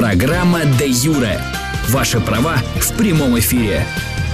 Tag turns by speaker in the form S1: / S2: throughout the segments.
S1: Программа «Де Юре». Ваши права в прямом эфире.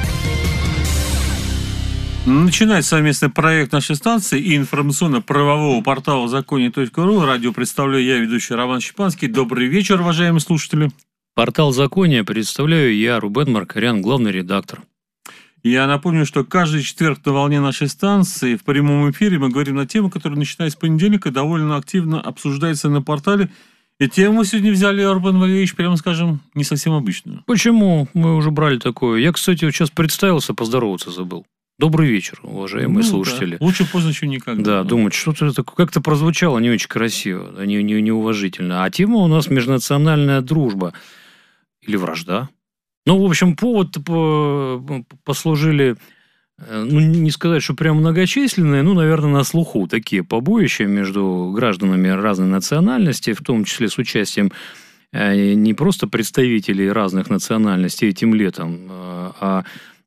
S2: Начинается совместный проект нашей станции и информационно-правового портала законе.ру. Радио представляю я, ведущий Роман Щепанский. Добрый вечер, уважаемые слушатели.
S3: Портал Закония представляю я, Рубен Маркарян, главный редактор.
S2: Я напомню, что каждый четверг на волне нашей станции в прямом эфире мы говорим на тему, которая, начиная с понедельника, довольно активно обсуждается на портале. И тему мы сегодня взяли, Рубен Валерьевич, прямо скажем, не совсем обычную.
S3: Почему? Мы уже брали такое. Я, кстати, вот сейчас представился, поздороваться забыл. Добрый вечер, уважаемые слушатели.
S2: Да. Лучше поздно, чем никогда.
S3: Да, думать, что-то это как-то прозвучало не очень красиво, неуважительно. А тема у нас межнациональная дружба или вражда. Ну, в общем, повод послужили, ну, не сказать, что прям многочисленные, ну, наверное, на слуху такие побоища между гражданами разной национальности, в том числе с участием не просто представителей разных национальностей этим летом, а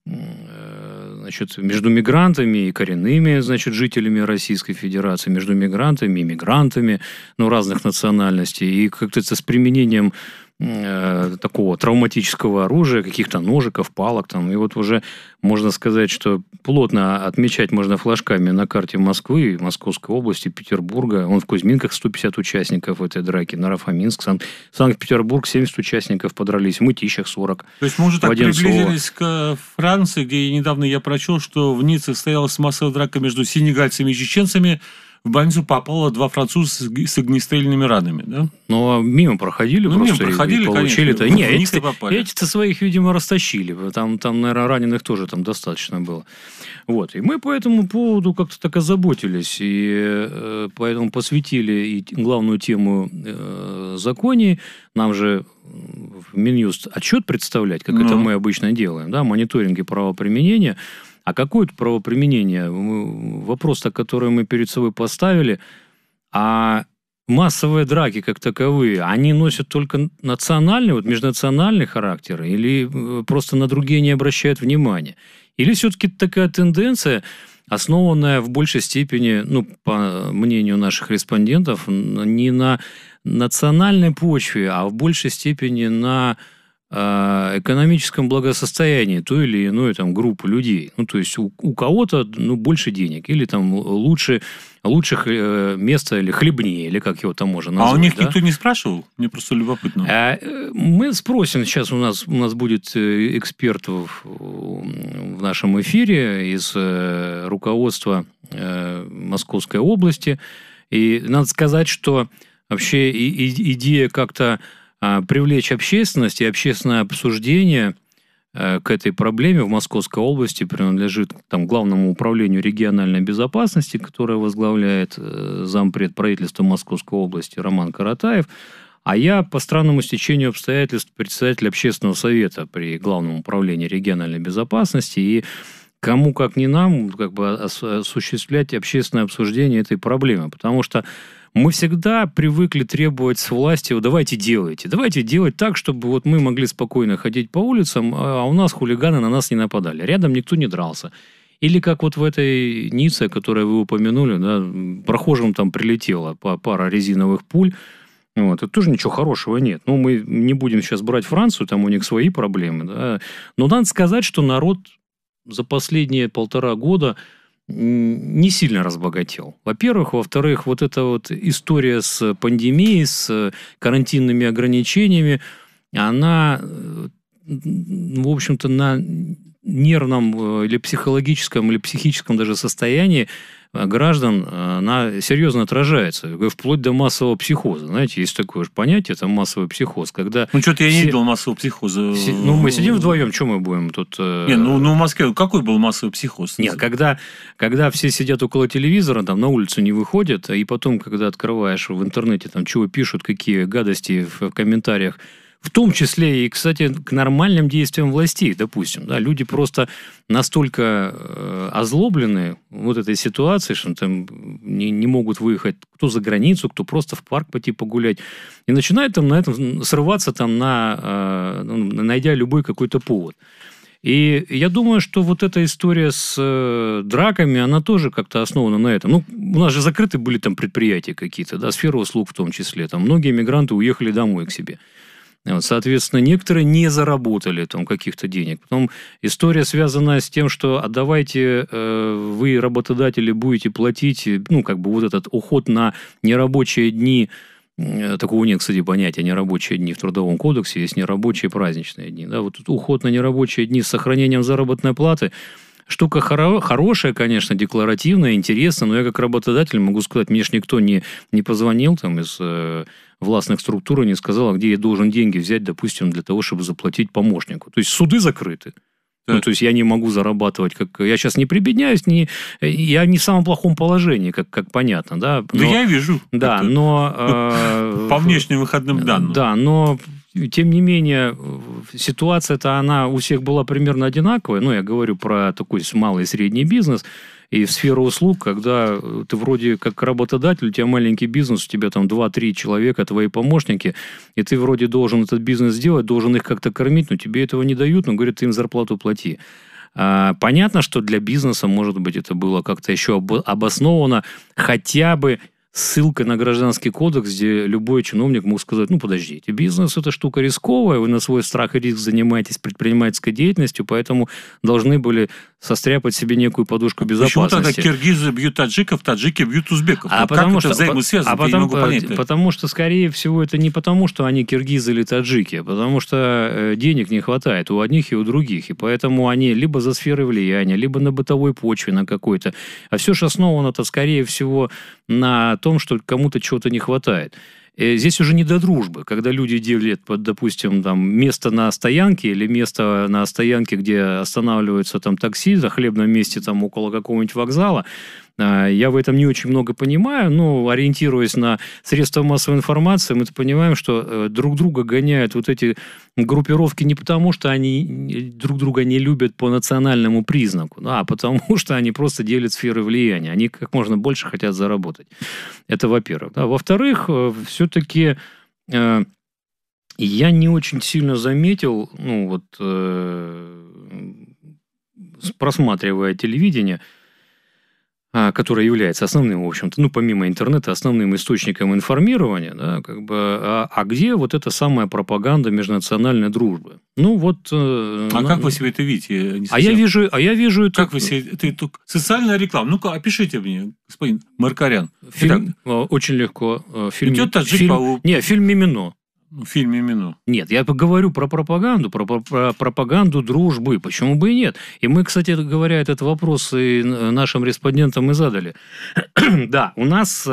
S3: значит, между мигрантами и коренными, значит, жителями Российской Федерации, между мигрантами и мигрантами, ну, разных национальностей, и как-то это с применением такого травматического оружия, каких-то ножиков, палок там. И вот уже можно сказать, что плотно отмечать можно флажками на карте Москвы, Московской области, Петербурга. Вон в Кузьминках 150 участников этой драки, Нарафаминск, Санкт-Петербург 70 участников подрались, в Мытищах 40.
S2: То есть мы уже так приблизились к Франции, где недавно я прочел, что в Ницце состоялась массовая драка между сенегальцами и чеченцами. В больницу попало 2 француза с огнестрельными ранами, да?
S3: Ну, а мимо проходили просто.
S2: Мимо проходили,
S3: и получили-то.
S2: Конечно.
S3: Нет, эти-то своих, видимо, растащили. Там, наверное, раненых тоже там достаточно было. Вот. И мы по этому поводу как-то так озаботились. И поэтому посвятили и главную тему законе. Нам же в Минюст отчет представлять, как это мы обычно делаем, да, мониторинги правоприменения. А какое это правоприменение? Вопрос-то, который мы перед собой поставили, а массовые драки как таковые, они носят только национальный, вот межнациональный характер, или просто на другие не обращают внимания? Или все-таки такая тенденция, основанная в большей степени, ну, по мнению наших респондентов, не на национальной почве, а в большей степени на экономическом благосостоянии той или иной там группы людей. Ну, то есть у кого-то больше денег, или там лучших места, или хлебнее, или как его там можно назвать.
S2: А у них никто не спрашивал? Мне просто любопытно.
S3: Мы спросим, сейчас у нас будет эксперт в нашем эфире из руководства Московской области. И надо сказать, что вообще идея как-то привлечь общественность и общественное обсуждение к этой проблеме в Московской области принадлежит там, Главному управлению региональной безопасности, которое возглавляет зампред правительства Московской области Роман Каратаев, а я по странному стечению обстоятельств председатель общественного совета при Главном управлении региональной безопасности, и кому как не нам как бы осуществлять общественное обсуждение этой проблемы, потому что мы всегда привыкли требовать с власти: давайте делать так, чтобы вот мы могли спокойно ходить по улицам, а у нас хулиганы на нас не нападали, рядом никто не дрался. Или как вот в этой Ницце, которую вы упомянули, да, прохожим там прилетела пара резиновых пуль. Вот, это тоже ничего хорошего нет. Ну, мы не будем сейчас брать Францию, там у них свои проблемы. Да. Но надо сказать, что народ за последние 1,5 года не сильно разбогател. Во-первых. Во-вторых, вот эта вот история с пандемией, с карантинными ограничениями, она, в общем-то, на нервном или психологическом, или психическом даже состоянии граждан она серьезно отражается, вплоть до массового психоза. Знаете, есть такое же понятие, это массовый психоз, когда...
S2: Ну, что-то я не видел массового психоза.
S3: Ну, мы сидим вдвоем, что мы будем тут...
S2: Не, ну, в Москве какой был массовый психоз?
S3: Нет, когда все сидят около телевизора, там, на улицу не выходят, и потом, когда открываешь в интернете, там, чего пишут, какие гадости в комментариях, в том числе и, кстати, к нормальным действиям властей, допустим. Да, люди просто настолько озлоблены вот этой ситуацией, что там не могут выехать кто за границу, кто просто в парк пойти погулять. И начинают там на этом срываться, там, найдя любой какой-то повод. И я думаю, что вот эта история с драками, она тоже как-то основана на этом. Ну, у нас же закрыты были там предприятия какие-то, да, сфера услуг в том числе. Там многие мигранты уехали домой к себе. Вот, соответственно, некоторые не заработали там каких-то денег. Потом история, связанная с тем, что давайте вы, работодатели, будете платить, вот этот уход на нерабочие дни. Такого нет, кстати, понятия нерабочие дни в Трудовом кодексе, есть нерабочие праздничные дни. Да? Вот уход на нерабочие дни с сохранением заработной платы штука хорошая, конечно, декларативная, интересная, но я как работодатель могу сказать, мне ж никто не позвонил там из властных структур и не сказал, где я должен деньги взять, допустим, для того, чтобы заплатить помощнику. То есть суды закрыты. То есть я не могу зарабатывать, я сейчас не прибедняюсь, я не в самом плохом положении, как понятно, да.
S2: Да я вижу.
S3: Да, но
S2: по внешним выходным данным.
S3: Да, но тем не менее ситуация-то она у всех была примерно одинаковая. Я говорю про такой малый и средний бизнес и в сферу услуг, когда ты вроде как работодатель, у тебя маленький бизнес, у тебя там 2-3 человека, твои помощники, и ты вроде должен этот бизнес сделать, должен их как-то кормить, но тебе этого не дают, но говорят, ты им зарплату плати. Понятно, что для бизнеса, может быть, это было как-то еще обосновано хотя бы ссылкой на Гражданский кодекс, где любой чиновник мог сказать, подождите, бизнес – это штука рисковая, вы на свой страх и риск занимаетесь предпринимательской деятельностью, поэтому должны были состряпать себе некую подушку безопасности.
S2: Почему тогда киргизы бьют таджиков, таджики бьют узбеков?
S3: Потому
S2: что взаимосвязано, я не могу понять.
S3: Потому что, скорее всего, это не потому, что они киргизы или таджики, а потому что денег не хватает у одних и у других, и поэтому они либо за сферой влияния, либо на бытовой почве на какой-то. А все же основано-то, скорее всего, на том, что кому-то чего-то не хватает. Здесь уже не до дружбы, когда люди делят, допустим, там, место на стоянке или место на стоянке, где останавливаются там такси, на хлебном месте там около какого-нибудь вокзала. Я в этом не очень много понимаю, но ориентируясь на средства массовой информации, мы понимаем, что друг друга гоняют вот эти группировки не потому, что они друг друга не любят по национальному признаку, а потому, что они просто делят сферы влияния. Они как можно больше хотят заработать. Это во-первых. Да. Во-вторых, все-таки я не очень сильно заметил, просматривая телевидение, которое является основным, в общем-то, помимо интернета, основным источником информирования, да, где вот эта самая пропаганда межнациональной дружбы?
S2: Как вы себе это видите?
S3: Я вижу это...
S2: Как вы себе... Это социальная реклама. Ну-ка, опишите мне, господин Маркарян.
S3: Фильм... Очень легко.
S2: Идет таджик по...
S3: Нет, фильм «Мимино».
S2: В фильме «Мимино».
S3: Нет, я говорю про пропаганду, про пропаганду дружбы. Почему бы и нет? И мы, кстати говоря, этот вопрос и нашим респондентам и задали. Да, у нас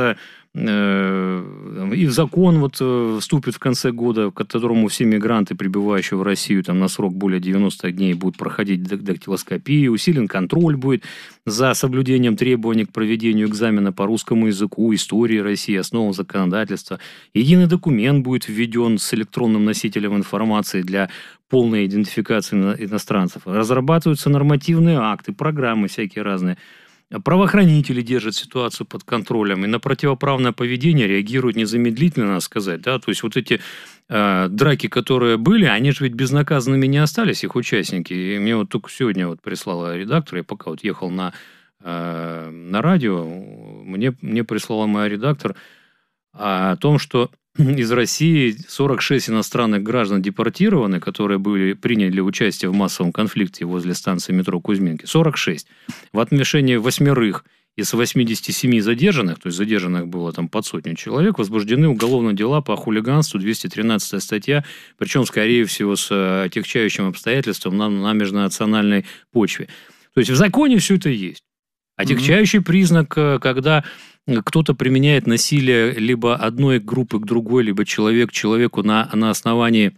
S3: и закон вступит в конце года, к которому все мигранты, прибывающие в Россию на срок более 90 дней, будут проходить дактилоскопию, усилен контроль будет за соблюдением требований к проведению экзамена по русскому языку, истории России, основам законодательства. Единый документ будет введен с электронным носителем информации для полной идентификации иностранцев. Разрабатываются нормативные акты, программы всякие разные. Правоохранители держат ситуацию под контролем и на противоправное поведение реагируют незамедлительно, надо сказать. Да? То есть вот эти драки, которые были, они же ведь безнаказанными не остались, их участники. И мне только сегодня прислала редактор, я пока ехал на радио, мне прислала моя редактор о том, что из России 46 иностранных граждан депортированы, которые приняли участие в массовом конфликте возле станции метро Кузьминки. 46. В отношении 8 из 87 задержанных, то есть задержанных было под сотню человек, возбуждены уголовные дела по хулиганству, 213 статья, причем, скорее всего, с отягчающим обстоятельством на межнациональной почве. То есть в законе все это есть. Отягчающий признак, когда кто-то применяет насилие либо одной группы к другой, либо человек к человеку на основании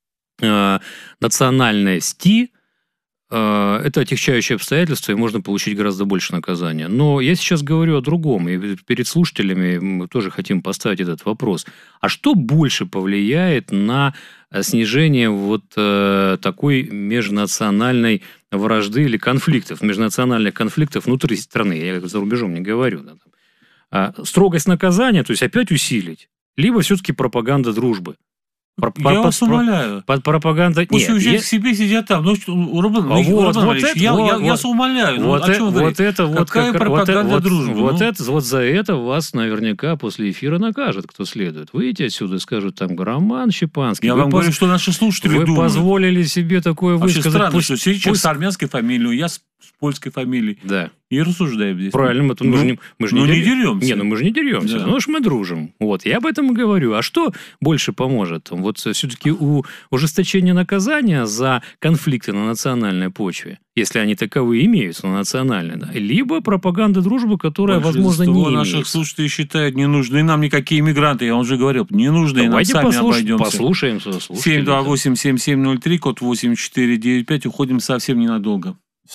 S3: национальности, это отягчающее обстоятельство, и можно получить гораздо больше наказания. Но я сейчас говорю о другом, и перед слушателями мы тоже хотим поставить этот вопрос. А что больше повлияет на снижение такой межнациональной вражды или конфликтов, межнациональных конфликтов внутри страны? Я за рубежом не говорю. Строгость наказания, то есть опять усилить, либо все-таки пропаганда дружбы?
S2: Я вас умоляю.
S3: Под пропагандой...
S2: Пусть уезжают к себе, сидят там. Ну, Рубен Валерьевич, я вас умоляю.
S3: Вот
S2: о чем вы говорите? Какая пропаганда дружбы?
S3: Вот за это вас наверняка после эфира накажут, кто следует. Выйдите отсюда и скажут, там, Роман Щепанский.
S2: Я вам говорю, что наши слушатели думают.
S3: Вы позволили себе такое высказать.
S2: Вообще странно, что сейчас с армянской фамилией, я с польской фамилией.
S3: Да.
S2: И рассуждаем здесь.
S3: Правильно, мы же не
S2: деремся.
S3: Не, мы же не деремся.
S2: Да.
S3: Ну, уж мы дружим. Вот, я об этом и говорю. А что больше поможет? Вот все-таки ужесточение наказания за конфликты на национальной почве, если они таковые имеются на национальной, да, либо пропаганда дружбы, которая, возможно, не имеется.
S2: Наших слушателей считают, не нужны нам никакие мигранты. Я вам уже говорил, не нужны, нам сами обойдемся.
S3: Послушаем.
S2: 728-7703, код 8495. Уходим совсем ненадолго.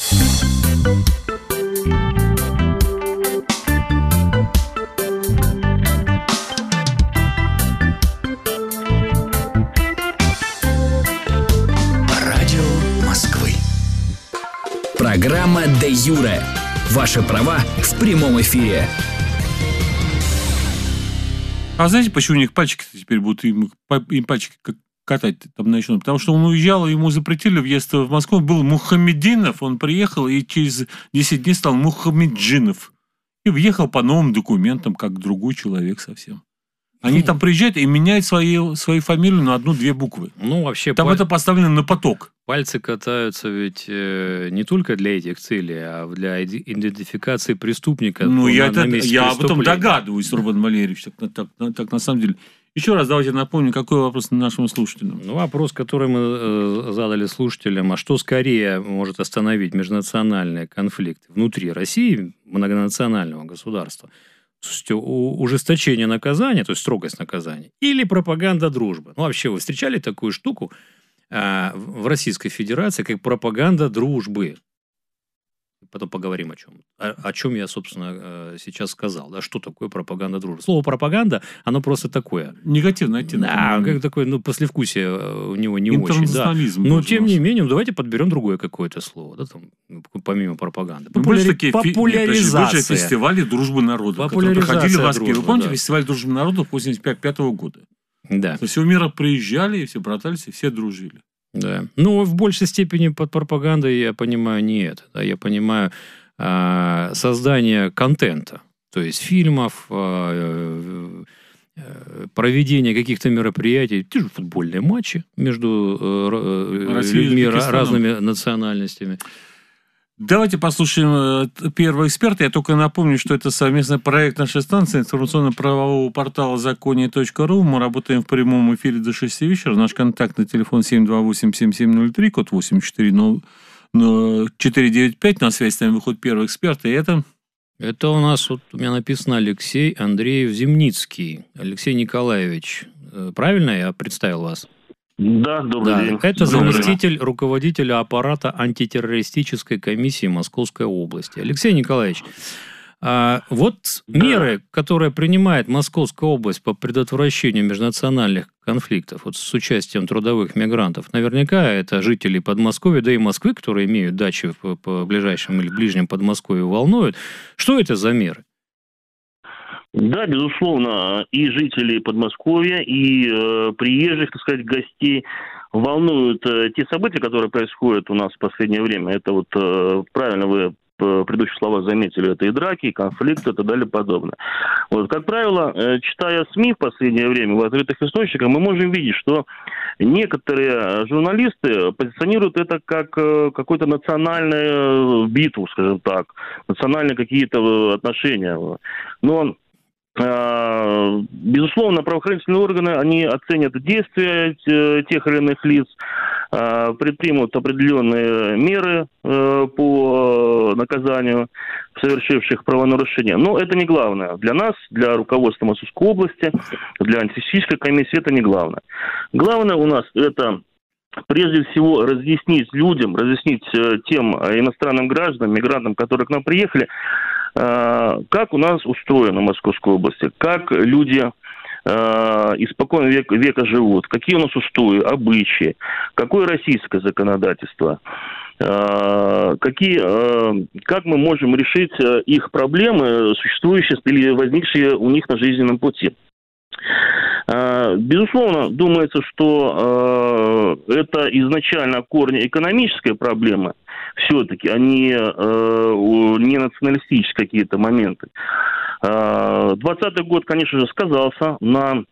S1: Радио Москвы. Программа «Де Юре». Ваши права в прямом эфире.
S2: А знаете, почему у них пальчики теперь будут им пальчики катать там начнут? Потому что он уезжал, ему запретили въезд в Москву. Был Мухаммединов, он приехал и через 10 дней стал Мухаммеджинов. И въехал по новым документам, как другой человек совсем. Они там приезжают и меняют свою фамилию на 1-2 буквы.
S3: Ну, вообще...
S2: Там это поставлено на поток.
S3: Пальцы катаются ведь не только для этих целей, а для идентификации преступника.
S2: Ну, я об этом догадываюсь, Рубен Валерьевич, так на самом деле. Еще раз давайте напомню, какой вопрос нашим слушателям.
S3: Ну, вопрос, который мы задали слушателям, а что скорее может остановить межнациональные конфликты внутри России, многонационального государства? То есть ужесточение наказания, то есть строгость наказания, или пропаганда дружбы? Ну, вообще, вы встречали такую штуку в Российской Федерации, как пропаганда дружбы? Потом поговорим о чем. О чем я, собственно, сейчас сказал. Да, что такое пропаганда дружбы? Слово пропаганда, оно просто такое.
S2: Негативный оттенок.
S3: Да, как такое, послевкусие у него не очень. Да. Но, тем не менее, давайте подберем другое какое-то слово, да, там, помимо пропаганды.
S2: Популяризация. Фестивали дружбы народов, которые проходили в Москве.
S3: Дружбы,
S2: вы помните,
S3: да.
S2: фестиваль дружбы народов 1985 года?
S3: Да.
S2: Со всего мира приезжали, и все братались, и все дружили.
S3: Да. Ну, в большей степени под пропагандой я понимаю не это. Да, я понимаю создание контента, то есть фильмов, проведение каких-то мероприятий, те же футбольные матчи между людьми разными национальностями.
S2: Давайте послушаем первого эксперта. Я только напомню, что это совместный проект нашей станции информационно-правового портала законе.ру. Мы работаем в прямом эфире до 6 вечера. Наш контактный телефон 728-7703, код 8495. На связь с нами выходит первый эксперт. И это...
S3: Это у нас, вот у меня написано Алексей Андреев Земницкий. Алексей Николаевич. Правильно я представил вас?
S4: Да, добрый день.
S3: Это заместитель руководителя аппарата антитеррористической комиссии Московской области. Алексей Николаевич, вот меры, которые принимает Московская область по предотвращению межнациональных конфликтов вот с участием трудовых мигрантов, наверняка это жители Подмосковья, да и Москвы, которые имеют дачи по ближайшим или ближнем Подмосковью, волнуют. Что это за меры?
S4: Да, безусловно, и жители Подмосковья, и приезжих, так сказать, гостей волнуют те события, которые происходят у нас в последнее время. Это вот правильно вы в предыдущих словах заметили, это и драки, и конфликты, и так далее, подобное. Вот, как правило, читая СМИ в последнее время, в открытых источниках, мы можем видеть, что некоторые журналисты позиционируют это как какую-то национальную битву, скажем так, национальные какие-то отношения. Но безусловно, правоохранительные органы, они оценят действия тех или иных лиц, предпримут определенные меры по наказанию совершивших правонарушения. Но это не главное. Для нас, для руководства Московской области, для антитеррористической комиссии это не главное. Главное у нас это прежде всего разъяснить людям, разъяснить тем иностранным гражданам, мигрантам, которые к нам приехали, как у нас устроено в Московской области, как люди испокон века живут, какие у нас устои, обычаи, какое российское законодательство, как мы можем решить их проблемы, существующие или возникшие у них на жизненном пути. Безусловно, думается, что это изначально корни экономической проблемы, все-таки, а не националистические какие-то моменты. 2020 год, конечно же, сказался на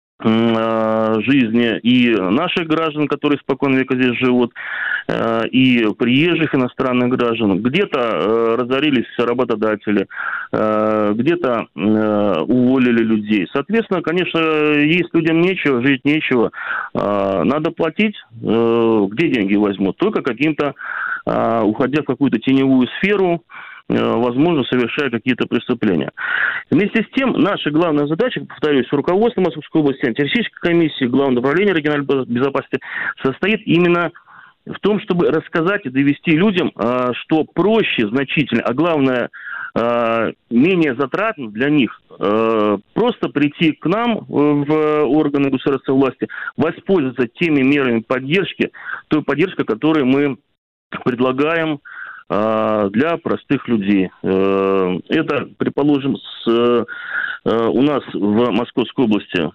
S4: жизни и наших граждан, которые испокон века здесь живут, и приезжих иностранных граждан. Где-то разорились работодатели, где-то уволили людей. Соответственно, конечно, есть людям нечего, жить нечего. Надо платить. Где деньги возьмут? Только каким-то, уходя в какую-то теневую сферу, возможно, совершая какие-то преступления. Вместе с тем, наша главная задача, повторюсь, руководство Московской области, антитеррористической комиссии, Главного управления региональной безопасности состоит именно в том, чтобы рассказать и довести людям, что проще значительно, а главное, менее затратно для них просто прийти к нам в органы государственной власти, воспользоваться теми мерами поддержки, той поддержкой, которую мы предлагаем для простых людей. Это, предположим, у нас в Московской области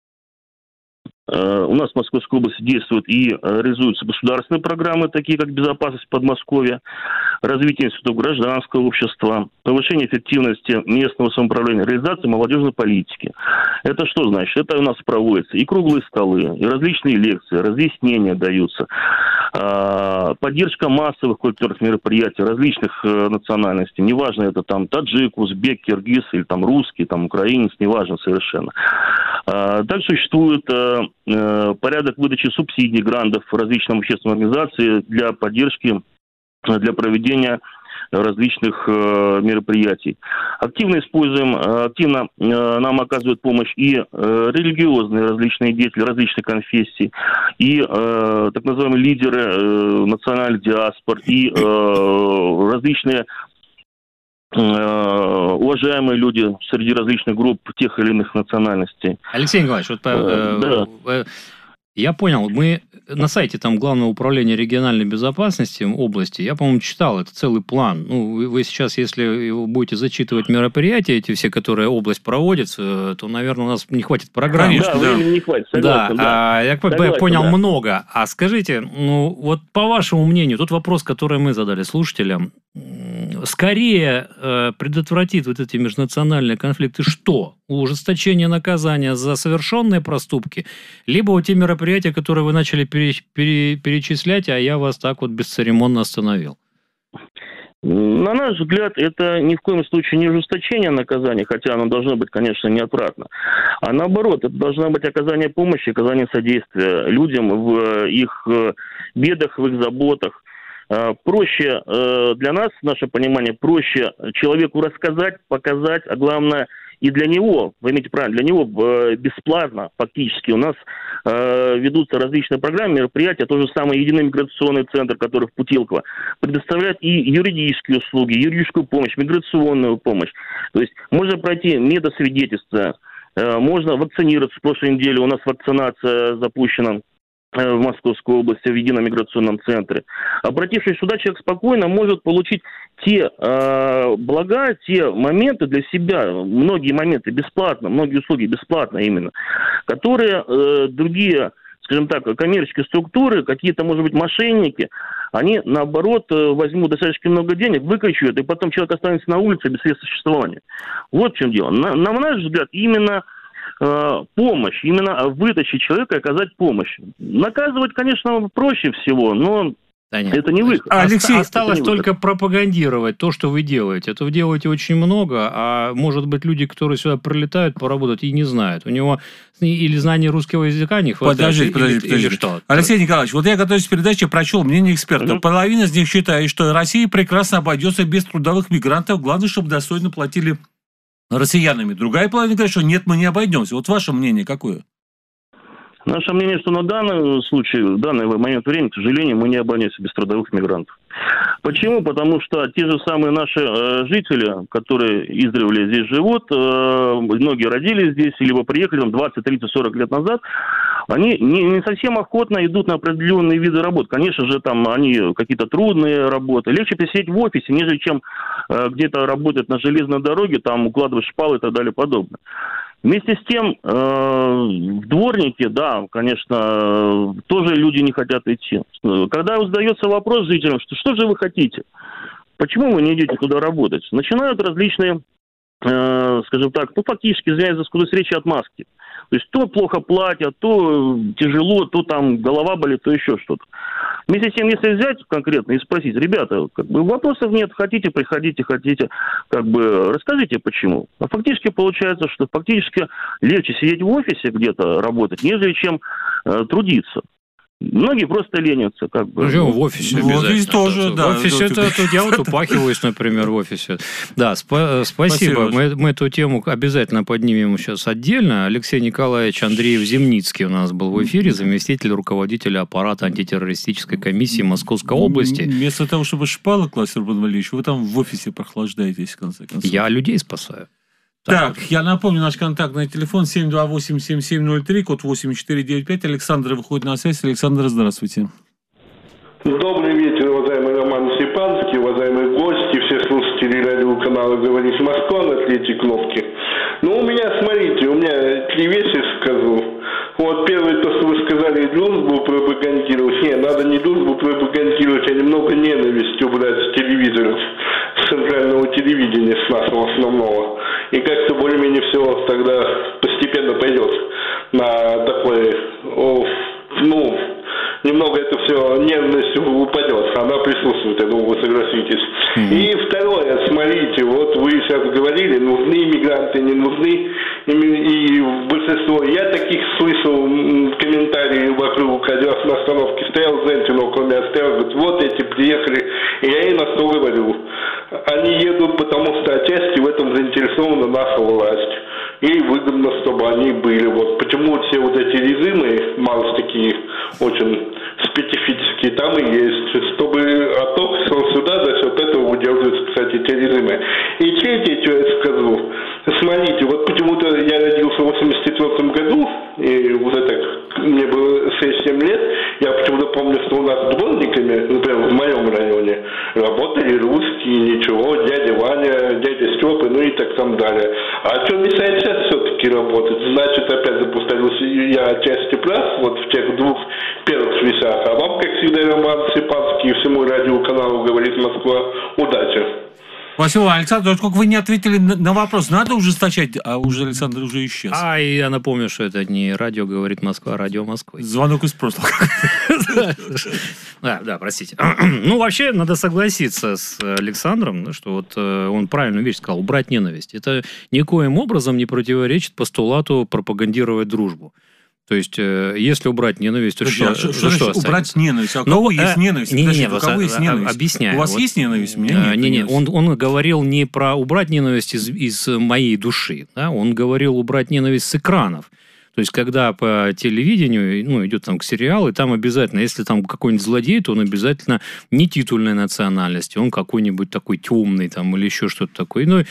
S4: действуют и реализуются государственные программы, такие как «Безопасность Подмосковья», развитие институтов гражданского общества, повышение эффективности местного самоуправления, реализация молодежной политики. Это что значит? Это у нас проводятся и круглые столы, и различные лекции, разъяснения даются, поддержка массовых культурных мероприятий различных национальностей. Неважно, это там таджик, узбек, киргиз или там русский, там украинец, неважно совершенно. Также существует порядок выдачи субсидий, грантов различным общественным организациям для поддержки, для проведения различных мероприятий. Активно нам оказывают помощь и религиозные различные деятели различных конфессий, и так называемые лидеры национальных диаспор, и различные уважаемые люди среди различных групп тех или иных национальностей.
S3: Алексей Николаевич, я понял, мы на сайте там Главного управления региональной безопасности области, я, по-моему, читал, это целый план. Ну, вы сейчас, если вы будете зачитывать мероприятия, эти все, которые область проводит, то, наверное, у нас не хватит программы.
S4: Конечно, да, времени не хватит, согласен.
S3: Я понял много. А скажите, ну, вот по вашему мнению, тот вопрос, который мы задали слушателям, скорее предотвратит вот эти межнациональные конфликты что? Ужесточение наказания за совершенные проступки, либо вот те мероприятия, которые вы начали перечислять, а я вас так вот бесцеремонно остановил?
S4: На наш взгляд, это ни в коем случае не ужесточение наказания, хотя оно должно быть, конечно, неотвратно, а наоборот, это должно быть оказание помощи, оказание содействия людям в их бедах, в их заботах. Проще для нас, наше понимание, проще человеку рассказать, показать, а главное и для него, вы имеете правильно, для него бесплатно фактически у нас ведутся различные программы, мероприятия, тот же самый единый миграционный центр, который в Путилково, предоставляет и юридические услуги, юридическую помощь, миграционную помощь. То есть можно пройти медосвидетельство, можно вакцинироваться. В прошлой неделе у нас вакцинация запущена в Московской области, в едином миграционном центре. Обратившись сюда, человек спокойно может получить те блага, те моменты для себя, многие моменты бесплатно, многие услуги бесплатно именно, которые другие, скажем так, коммерческие структуры, какие-то, может быть, мошенники, они, наоборот, возьмут достаточно много денег, выкачивают, и потом человек останется на улице без средств существования. Вот в чем дело. На наш взгляд, именно помощь, именно вытащить человека и оказать помощь. Наказывать, конечно, проще всего, но это не выход.
S3: Алексей, осталось только пропагандировать то, что вы делаете. Это вы делаете очень много, а может быть люди, которые сюда прилетают поработать и не знают. У него или знания русского языка не хватает. Подождите. Или что?
S2: Алексей Николаевич, вот я, готовясь к передаче, прочел мнение экспертов. Половина из них считает, что Россия прекрасно обойдется без трудовых мигрантов. Главное, чтобы достойно платили россиянами. Другая половина говорит, что нет, мы не обойдемся. Вот ваше мнение какое?
S4: Наше мнение, что на данный случай, в данный момент времени, к сожалению, мы не обойдемся без трудовых мигрантов. Почему? Потому что те же самые наши жители, которые издревле здесь живут, многие родились здесь, либо приехали там 20, 30, 40 лет назад, они не совсем охотно идут на определенные виды работ. Конечно же, там они какие-то трудные работы. Легче посидеть в офисе, нежели чем где-то работать на железной дороге, там укладывать шпалы и так далее подобное. Вместе с тем, в дворники, да, конечно, тоже люди не хотят идти. Когда задается вопрос жителям, что же вы хотите? Почему вы не идете туда работать? Начинают различные, скажем так, фактически, извиняюсь за скудость речи, отмазки. То есть то плохо платят, то тяжело, то там голова болит, то еще что-то. Вместе с тем, если взять конкретно и спросить, ребята, вопросов нет, хотите, приходите, хотите, расскажите почему. А фактически получается, что фактически легче сидеть в офисе где-то работать, нежели чем трудиться. Многие просто ленятся,
S3: в офисе обязательно. В офисе
S2: тоже, да.
S3: В офисе я упахиваюсь, например, в офисе. Да, спасибо. Мы эту тему обязательно поднимем сейчас отдельно. Алексей Николаевич Андреев-Земницкий у нас был в эфире, заместитель руководителя аппарата антитеррористической комиссии Московской области.
S2: Вместо того, чтобы шпалы класть, Рубен Валерьевич, вы там в офисе прохлаждаетесь, в конце концов.
S3: Я людей спасаю.
S2: Так, я напомню, наш контактный телефон 728-7703, код 8495. Александр выходит на связь. Александр, здравствуйте.
S5: Добрый вечер, уважаемый Роман Степанский, уважаемые гости, все слушатели радиоканала «Говорит Москва» на третьей кнопке. У меня 3 вещи скажу. Вот первое, то, что вы сказали, дружбу пропагандировать. Нет, надо не дружбу пропагандировать, а немного ненависти убрать с телевизоров, с центрального телевидения, с нашего основного. И как-то более-менее все тогда постепенно пойдет на такое, немного это все, нервность упадет, она присутствует, я думаю, вы согласитесь. И второе, смотрите, вот вы сейчас говорили, нужны мигранты, не нужны, и большинство, я таких слышал комментарии вокруг, когда на остановке стоял, Зентин около меня стоял, говорит, вот эти приехали, и я им на что говорю, они едут, потому что отчасти в этом заинтересована наша власть. И выгодно, чтобы они были. Вот почему все вот эти режимы, малость такие, очень специфические, там и есть. Чтобы отток шел сюда, за счет этого удерживаются, кстати, те режимы. И третье, что я скажу, смотрите, вот почему-то я родился в 84 году, и уже так, мне было 6-7 лет, я почему-то помню, что у нас дворниками, например, в моем районе, работали русские, ничего, дядя Ваня, дядя Степа, и так там далее. А что мешает сейчас все-таки работать? Значит, опять же повторюсь, я отчасти прав, вот в тех 2 первых вещах. А вам, как всегда, Роман Степанский и всему радиоканалу «Говорит Москва», удачи!
S2: Спасибо, Александр. Только вы не ответили на вопрос. Надо ужесточать, а уже Александр уже исчез.
S3: И я напомню, что это не радио «Говорит Москва», а радио Москвы.
S2: Звонок из прошлого.
S3: Да, простите. Вообще, надо согласиться с Александром, что вот он правильную вещь сказал, убрать ненависть. Это никоим образом не противоречит постулату пропагандировать дружбу. То есть, если убрать ненависть, то что
S2: убрать ненависть? А у кого есть ненависть? У кого есть ненависть?
S3: Объясняю.
S2: У вас есть ненависть? У меня нет.
S3: Он говорил не про убрать ненависть из моей души. Да? Он говорил убрать ненависть с экранов. То есть, когда по телевидению, идет там к сериалу, и там обязательно, если там какой-нибудь злодей, то он обязательно не титульной национальности, он какой-нибудь такой темный там или еще что-то такое.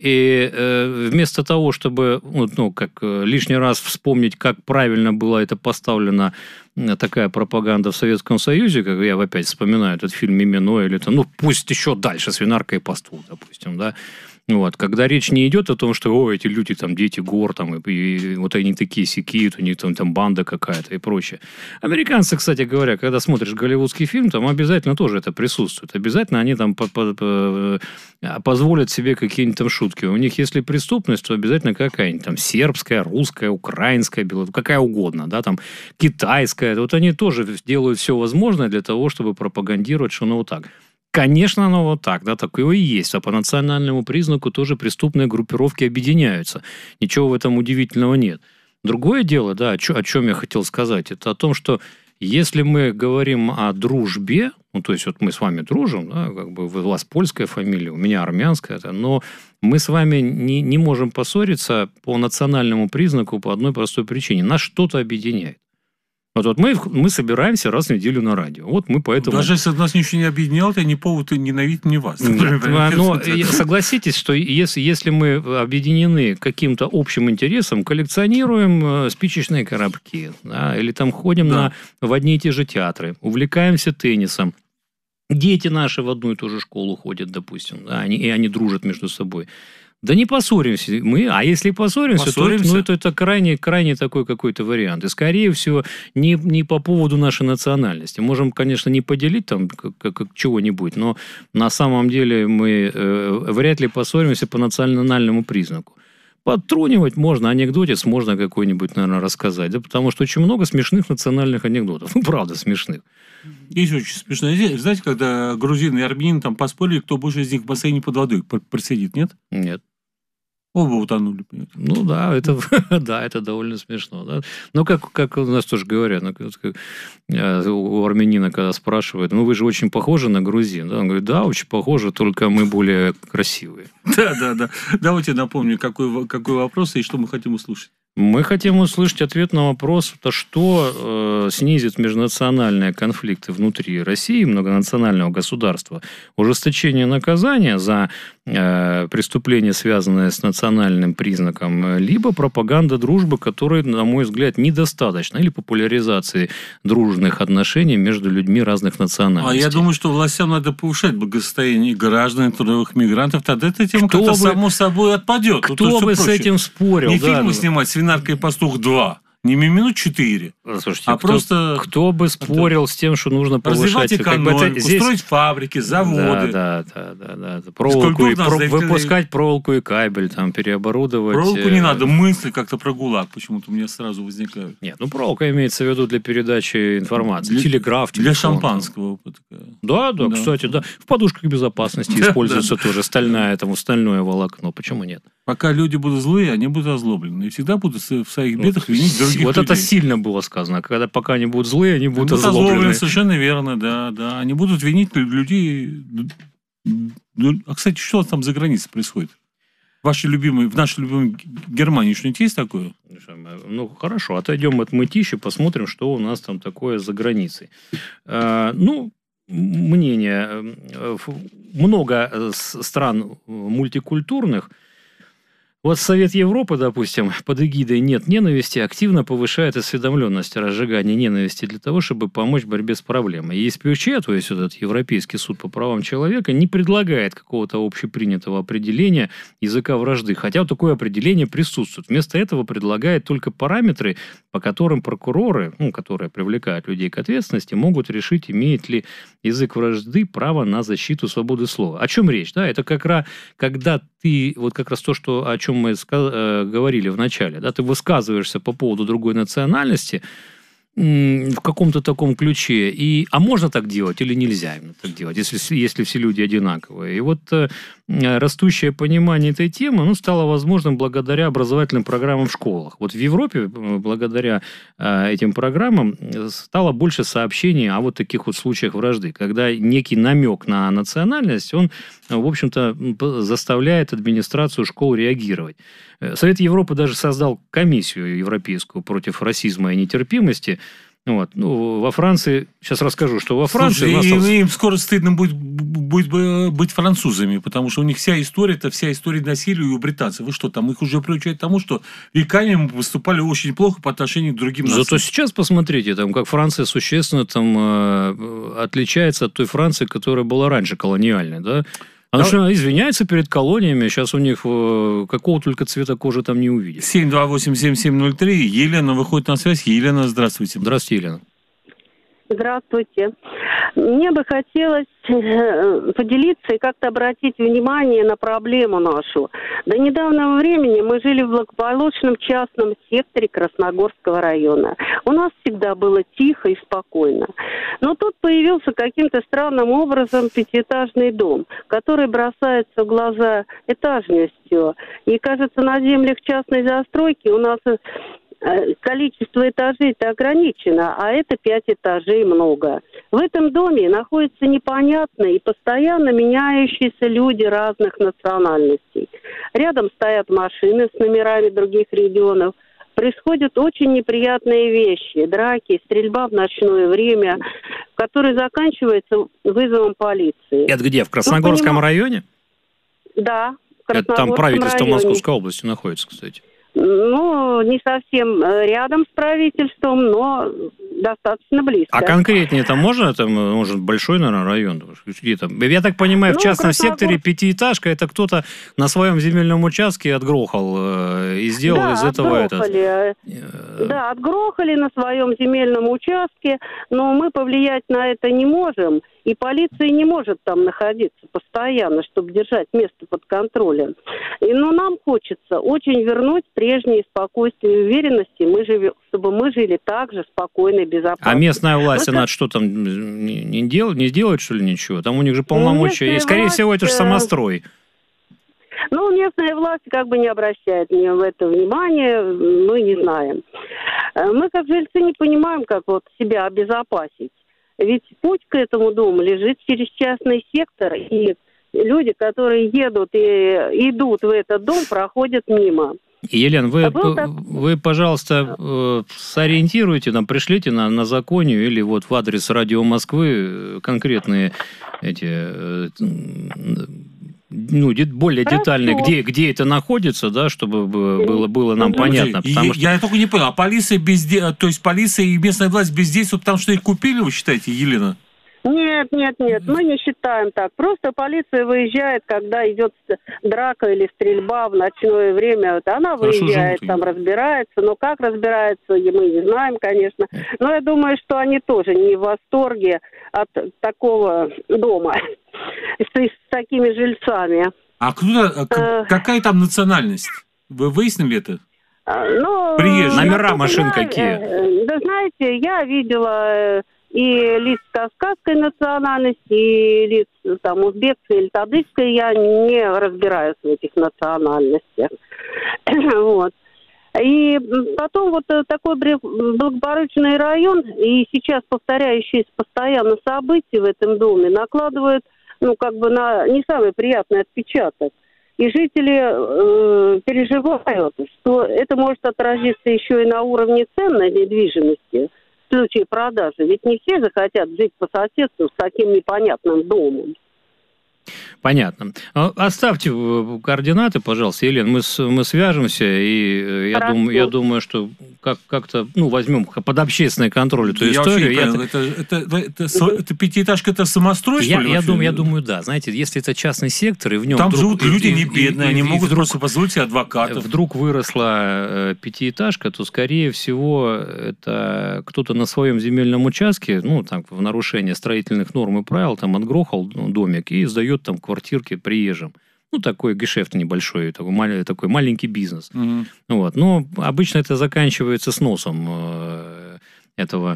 S3: И вместо того, чтобы лишний раз вспомнить, как правильно была это поставлена такая пропаганда в Советском Союзе, как я опять вспоминаю этот фильм «Мимино», или пусть еще дальше «Свинарка и пастух», допустим, да. Когда речь не идет о том, что эти люди, там, дети гор, там, и вот они такие сякие, у них там банда какая-то и прочее. Американцы, кстати говоря, когда смотришь голливудский фильм, там обязательно тоже это присутствует. Обязательно они там позволят себе какие-нибудь там шутки. У них, если преступность, то обязательно какая-нибудь там сербская, русская, украинская, какая угодно, да, там, китайская. Вот они тоже делают все возможное для того, чтобы пропагандировать, что оно вот так. Конечно, оно вот так, да, такое и есть. А по национальному признаку тоже преступные группировки объединяются. Ничего в этом удивительного нет. Другое дело, да, о чем я хотел сказать, это о том, что если мы говорим о дружбе, то есть вот мы с вами дружим, да, у вас польская фамилия, у меня армянская, но мы с вами не можем поссориться по национальному признаку по одной простой причине. Нас что-то объединяет. Вот мы собираемся раз в неделю на радио. Вот мы поэтому...
S2: Даже если нас ничего не объединяло, это не повод ненавидеть не вас.
S3: Но согласитесь, что если мы объединены каким-то общим интересом, коллекционируем спичечные коробки, да, или там ходим в одни и те же театры, увлекаемся теннисом, дети наши в одну и ту же школу ходят, допустим, да, и они дружат между собой. Да не поссоримся мы, а если поссоримся, то это крайне такой какой-то вариант. И, скорее всего, не по поводу нашей национальности. Можем, конечно, не поделить там как чего-нибудь, но на самом деле мы вряд ли поссоримся по национальному признаку. Подтрунивать можно, анекдотец можно какой-нибудь, наверное, рассказать, да, потому что очень много смешных национальных анекдотов. Правда, смешных.
S2: Есть очень смешная. Знаете, когда грузин и армянин там поспорили, кто больше из них в бассейне под водой просидит, нет?
S3: Нет.
S2: Оба утонули, понимаете?
S3: Ну да, это довольно смешно. Да? Ну, как у нас тоже говорят, у армянина, когда спрашивают, вы же очень похожи на грузин. Да? Он говорит, да, очень похожи, только мы более красивые.
S2: Да. Давайте напомню, какой вопрос и что мы хотим услышать.
S3: Мы хотим услышать ответ на вопрос, что снизит межнациональные конфликты внутри России, многонационального государства, ужесточение наказания за преступления, связанные с национальным признаком, либо пропаганда дружбы, которой, на мой взгляд, недостаточно, или популяризации дружных отношений между людьми разных национальностей.
S2: А я думаю, что властям надо повышать благосостояние граждан, трудовых мигрантов, тогда эта тема как-то само собой отпадет.
S3: Кто бы с этим спорил?
S2: Не фильмы снимать «Свинарка и пастух 2». Не минут 4.
S3: Слушайте, просто... Кто бы спорил с тем, что нужно повышать...
S2: Развивать экономику, строить фабрики, заводы.
S3: Да. Выпускать проволоку и кабель, там, переоборудовать...
S2: Проволоку не надо, мысли как-то про ГУЛАГ почему-то у меня сразу возникают.
S3: Нет, проволока имеется в виду для передачи информации. Телеграф, телефон.
S2: Для шампанского.
S3: Да, кстати, да. В подушках безопасности используется тоже стальное волокно. Почему нет?
S2: Пока люди будут злые, они будут озлоблены. И всегда будут в своих бедах винить других людей.
S3: Это сильно было сказано. Когда пока они будут злые, они будут озлоблены.
S2: Совершенно верно, да. Они будут винить людей... А, кстати, что там за границей происходит? В нашей любимой Германии что-нибудь есть такое?
S3: Хорошо. Отойдем от мытища, посмотрим, что у нас там такое за границей. Мнение. Много стран мультикультурных. Вот Совет Европы, допустим, под эгидой «Нет ненависти» активно повышает осведомленность о разжигании ненависти для того, чтобы помочь в борьбе с проблемой. И ЕСПЧ, то есть этот Европейский суд по правам человека, не предлагает какого-то общепринятого определения языка вражды, хотя такое определение присутствует. Вместо этого предлагает только параметры, по которым прокуроры, которые привлекают людей к ответственности, могут решить, имеет ли язык вражды право на защиту свободы слова. О чем речь? Да? Это как раз, когда ты, вот как раз то, о чем мы говорили в начале, да, ты высказываешься по поводу другой национальности в каком-то таком ключе, а можно так делать или нельзя именно так делать, если все люди одинаковые. И вот растущее понимание этой темы стало возможным благодаря образовательным программам в школах. Вот в Европе благодаря этим программам стало больше сообщений о вот таких вот случаях вражды, когда некий намек на национальность, он, в общем-то, заставляет администрацию школ реагировать. Совет Европы даже создал комиссию европейскую против расизма и нетерпимости. Во Франции, сейчас расскажу, что во Франции...
S2: Слушай, им скоро стыдно будет быть французами, потому что у них вся история, это вся история насилия у британцев. Вы что, там их уже приучают к тому, что веками мы выступали очень плохо по отношению к другим нациям.
S3: Зато сейчас посмотрите, как Франция существенно отличается от той Франции, которая была раньше колониальной, да? Она что, извиняется перед колониями, сейчас у них какого только цвета кожи там не увидишь.
S2: 728-7703, Елена выходит на связь. Елена, здравствуйте.
S3: Здравствуйте, Елена.
S6: Здравствуйте. Мне бы хотелось поделиться и как-то обратить внимание на проблему нашу. До недавнего времени мы жили в благополучном частном секторе Красногорского района. У нас всегда было тихо и спокойно. Но тут появился каким-то странным образом пятиэтажный дом, который бросается в глаза этажностью. И, кажется, на землях частной застройки у нас... количество этажей-то ограничено, а это 5 этажей много. В этом доме находятся непонятные и постоянно меняющиеся люди разных национальностей. Рядом стоят машины с номерами других регионов. Происходят очень неприятные вещи, драки, стрельба в ночное время, которые заканчиваются вызовом полиции.
S3: Это где, в Красногорском районе?
S6: Да, в
S3: Красногорском районе. Это там правительство Московской области находится, кстати.
S6: Ну, не совсем рядом с правительством, но достаточно близко.
S3: А конкретнее там можно? Это, может, большой, наверное, район? Где там? Я так понимаю, в частном секторе пятиэтажка, это кто-то на своем земельном участке отгрохал и сделал из этого
S6: отгрохали. Да, отгрохали на своем земельном участке, но мы повлиять на это не можем, и полиция не может там находиться постоянно, чтобы держать место под контролем. Но нам хочется очень вернуть прежнее спокойствие и уверенности, чтобы мы жили так же спокойно и безопасно.
S3: А местная власть, она что там, не делает, что ли, ничего? Там у них же полномочия. И, скорее всего, это же самострой.
S6: Ну, местная власть как бы не обращает в это внимания, мы не знаем. Мы, как жильцы, не понимаем, как вот себя обезопасить. Ведь путь к этому дому лежит через частный сектор, и люди, которые едут и идут в этот дом, проходят мимо.
S3: Елена, вы, пожалуйста, сориентируйте, пришлите на Законию или вот в адрес Радио Москвы конкретные эти... более детально, где это находится, да, чтобы было нам понятно.
S2: Я только не понял, а полиция полиция и местная власть бездействуют, потому что их купили, вы считаете, Елена?
S6: Нет, мы не считаем так. Просто полиция выезжает, когда идет драка или стрельба в ночное время. Вот она выезжает, там разбирается. Но как разбирается, мы не знаем, конечно. Но я думаю, что они тоже не в восторге от такого дома с такими жильцами.
S2: А какая там национальность? Вы выяснили это? Приезжие.
S3: Номера машин какие?
S6: Да знаете, я видела... и лиц кавказской национальности, и лиц узбекской или таджикской, я не разбираюсь в этих национальностях. Вот. И потом вот такой благополучный район, и сейчас повторяющиеся постоянно события в этом доме накладывают, на не самый приятный отпечаток. И жители переживают, что это может отразиться еще и на уровне цен на недвижимости в случае продажи. Ведь не все захотят жить по соседству с таким непонятным домом.
S3: Понятно. Оставьте координаты, пожалуйста, Елена, мы свяжемся, и я думаю, что как-то возьмем под общественный контроль эту историю.
S2: Это пятиэтажка, это самострой, что ли?
S3: Я думаю, да. Знаете, если это частный сектор, и в нем...
S2: Там живут люди не бедные, они могут просто позволить себе адвокатов.
S3: Вдруг выросла пятиэтажка, то, скорее всего, это кто-то на своем земельном участке, в нарушение строительных норм и правил, отгрохал домик и сдает там квартирки приезжим. Такой гешефт небольшой, такой маленький бизнес.
S2: Mm-hmm.
S3: Вот. Но обычно это заканчивается сносом этого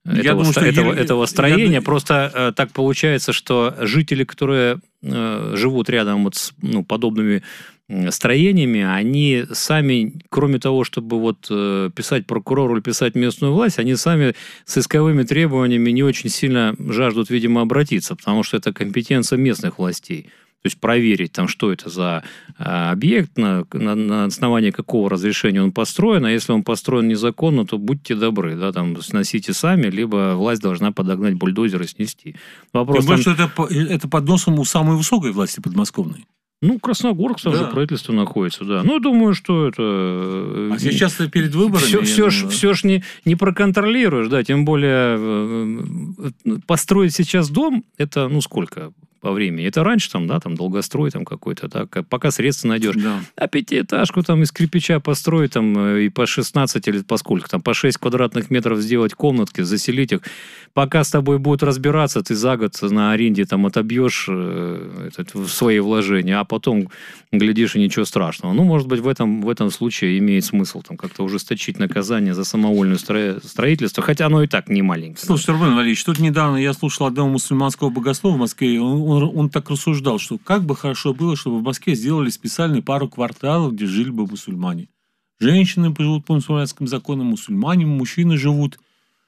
S3: строения. Просто так получается, что жители, которые живут рядом с подобными строениями, они сами, кроме того, чтобы писать прокурору или писать местную власть, они сами с исковыми требованиями не очень сильно жаждут, видимо, обратиться, потому что это компетенция местных властей. То есть проверить, что это за объект, на основании какого разрешения он построен, а если он построен незаконно, то будьте добры, сносите сами, либо власть должна подогнать бульдозер и снести. Вопрос,
S2: тем более, что это под носом у самой высокой власти подмосковной.
S3: Красногорск, там же правительство находится, да. Думаю, что это...
S2: А сейчас перед выборами...
S3: Все ж не проконтролируешь, да, тем более построить сейчас дом, это, сколько по времени? Это раньше, долгострой какой-то, пока средства найдешь.
S2: Да.
S3: А пятиэтажку из кирпича построить, и по 16 или по сколько, по 6 квадратных метров сделать комнатки, заселить их. Пока с тобой будут разбираться, ты за год на аренде отобьешь свои вложения, а потом, глядишь, и ничего страшного. Может быть, в этом случае имеет смысл как-то ужесточить наказание за самовольное строительство, хотя оно и так не маленькое.
S2: Слушай, Рубен Валерьевич, тут недавно я слушал одного мусульманского богослова в Москве, он так рассуждал, что как бы хорошо было, чтобы в Москве сделали специальные пару кварталов, где жили бы мусульмане. Женщины живут по мусульманским законам, мужчины живут.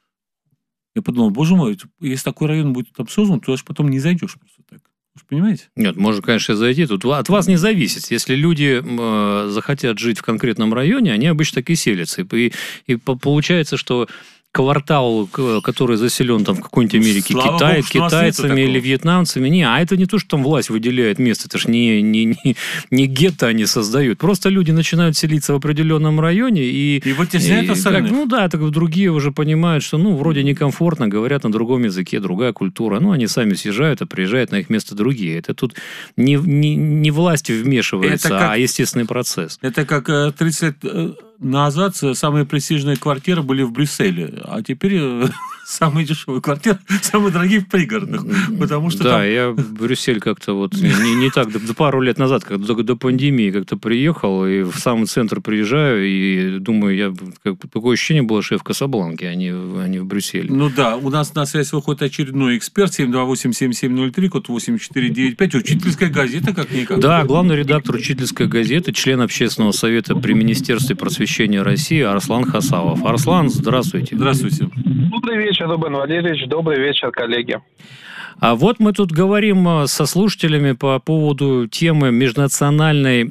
S2: Я подумал, боже мой, если такой район будет создан, то аж потом не зайдешь просто так. Вы понимаете?
S3: Нет, можно, конечно, зайти. Тут от вас не зависит. Если люди захотят жить в конкретном районе, они обычно так и селятся. И получается, что квартал, который заселен там в какой-нибудь Америке китайцами или вьетнамцами. А это не то, что там власть выделяет место, это же не гетто они создают. Просто люди начинают селиться в определенном районе и
S2: вытесняют остальных.
S3: Так другие уже понимают, что вроде некомфортно, говорят на другом языке, другая культура. Они сами съезжают, а приезжают на их место другие. Это тут не власть вмешивается, а естественный процесс.
S2: Это как 30 лет назад самые престижные квартиры были в Брюсселе, а теперь самые дешевые квартиры, самые дорогие в пригородах. Потому что
S3: да, я в Брюссель как-то не так, пару лет назад, до пандемии как-то приехал, и в самый центр приезжаю, и думаю, такое ощущение было, что я в Касабланке, а не в Брюсселе.
S2: У нас на связь выходит очередной эксперт, 728-7703, код 8495, учительская газета, как-никак.
S3: Да, главный редактор учительской газеты, член общественного совета при Министерстве просвещения России Арслан Хасавов. Арслан, здравствуйте.
S2: Здравствуйте.
S7: Добрый вечер, Рубен Валерьевич. Добрый вечер, коллеги.
S3: А вот мы тут говорим со слушателями по поводу темы межнациональной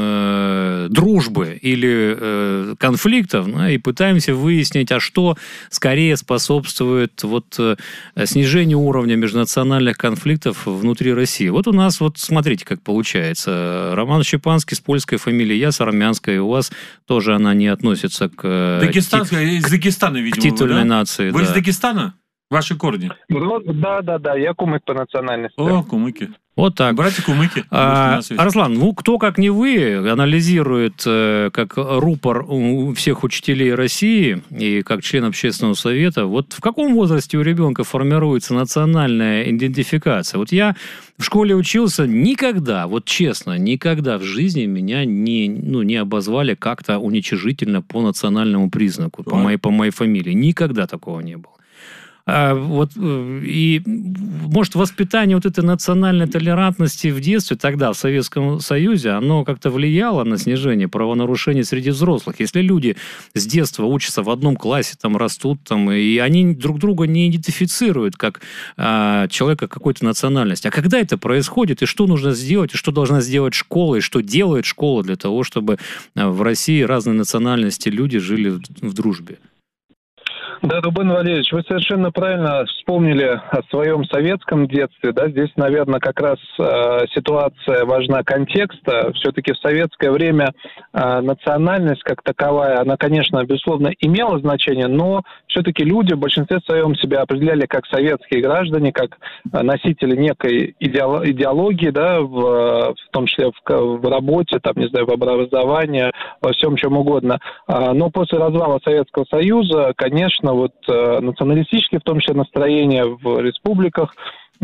S3: дружбы или конфликтов, и пытаемся выяснить, а что скорее способствует снижению уровня межнациональных конфликтов внутри России. Вот у нас, смотрите, как получается. Роман Щепанский с польской фамилией, я с армянской, у вас тоже она не относится к...
S2: Из Дагестана, видимо,
S3: к титульной нации.
S2: Вы из Дагестана? Ваши корни?
S7: Да, я кумык по национальности.
S2: О, кумыки.
S3: Вот так.
S2: Братья-кумыки.
S3: Арслан, кто, как не вы, анализирует как рупор всех учителей России и как член общественного совета, в каком возрасте у ребенка формируется национальная идентификация? Я в школе учился, никогда, честно, никогда в жизни меня не обозвали как-то уничижительно по национальному признаку, по моей фамилии. Никогда такого не было. И, может, воспитание этой национальной толерантности в детстве, тогда, в Советском Союзе, оно как-то влияло на снижение правонарушений среди взрослых. Если люди с детства учатся в одном классе, растут, и они друг друга не идентифицируют как человека какой-то национальности. А когда это происходит, и что нужно сделать, и что должна сделать школа, и что делает школа для того, чтобы в России разные национальности люди жили в дружбе?
S7: Да, Рубен Валерьевич, вы совершенно правильно вспомнили о своем советском детстве. Да? Здесь, наверное, как раз ситуация важна контекста. Все-таки в советское время национальность как таковая, она, конечно, безусловно, имела значение, но все-таки люди в большинстве своем себя определяли как советские граждане, как носители некой идеологии, да, в том числе в работе, в образовании, во всем чем угодно. Но после развала Советского Союза, конечно, националистические, в том числе, настроения в республиках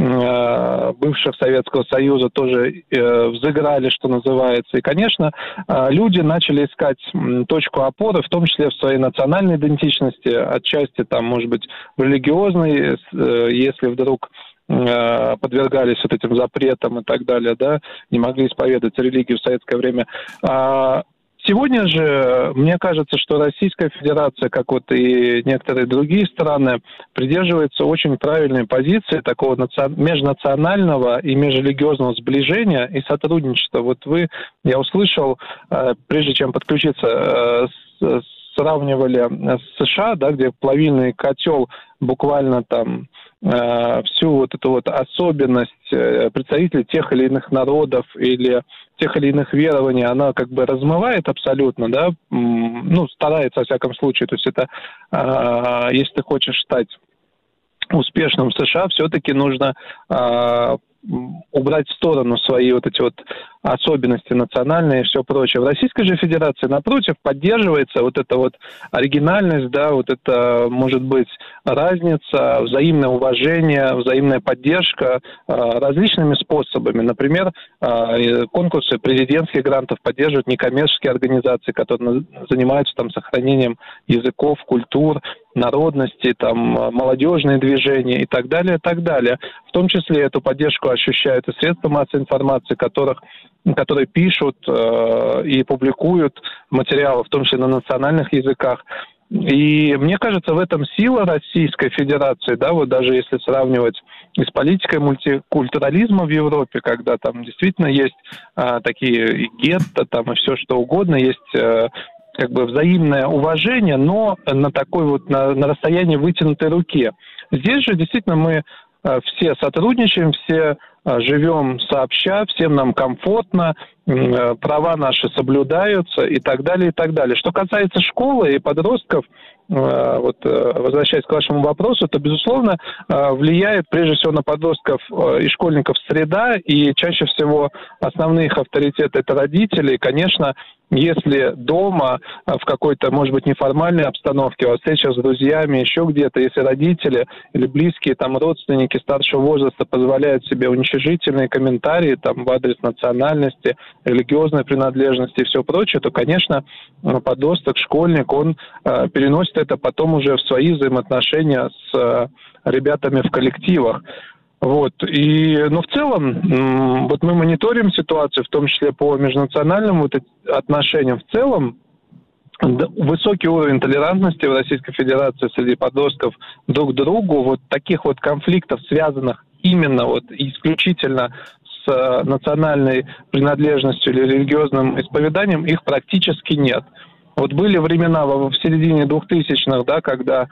S7: бывших Советского Союза тоже взыграли, что называется. И, конечно, люди начали искать точку опоры, в том числе в своей национальной идентичности, отчасти, может быть, в религиозной, если вдруг подвергались этим запретам и так далее, да, не могли исповедовать религию в советское время. Сегодня же, мне кажется, что Российская Федерация, как и некоторые другие страны, придерживается очень правильной позиции такого межнационального и межрелигиозного сближения и сотрудничества. Я услышал, прежде чем подключиться, сравнивали с США, да, где плавильный котел буквально всю эту особенность представителей тех или иных народов или тех или иных верований, она размывает абсолютно, да, старается, во всяком случае. То есть это, если ты хочешь стать успешным в США, все-таки нужно убрать в сторону свои особенности национальные и все прочее. В Российской же Федерации, напротив, поддерживается эта оригинальность, да, это, может быть, разница, взаимное уважение, взаимная поддержка различными способами. Например, конкурсы президентских грантов поддерживают некоммерческие организации, которые занимаются сохранением языков, культур, народности, молодежные движения и так далее, и так далее. В том числе эту поддержку ощущают и средства массовой информации, которые пишут и публикуют материалы, в том числе на национальных языках. И мне кажется, в этом сила Российской Федерации, да, даже если сравнивать и с политикой мультикультурализма в Европе, когда действительно есть такие гетто, и все что угодно, есть как бы взаимное уважение, но на такой вот, на расстоянии вытянутой руки. Здесь же действительно мы все сотрудничаем, все живем сообща, всем нам комфортно, права наши соблюдаются и так далее, и так далее. Что касается школы и подростков, вот, возвращаясь к вашему вопросу, то, безусловно, влияет прежде всего на подростков и школьников среда, и чаще всего основные их авторитеты – это родители. И, конечно, если дома в какой-то, может быть, неформальной обстановке, во встречах с друзьями, еще где-то, если родители или близкие, там, родственники старшего возраста позволяют себе уничижительные комментарии там, в адрес национальности, религиозной принадлежности и все прочее, то, конечно, подросток, школьник, он переносит это потом уже в свои взаимоотношения с ребятами в коллективах. Вот. Но в целом, вот мы мониторим ситуацию, в том числе по межнациональным вот отношениям. В целом, высокий уровень толерантности в Российской Федерации среди подростков друг к другу, вот таких вот конфликтов, связанных именно вот исключительно с национальной принадлежностью или религиозным исповеданием, их практически нет. Вот были времена в середине 2000-х, да, когда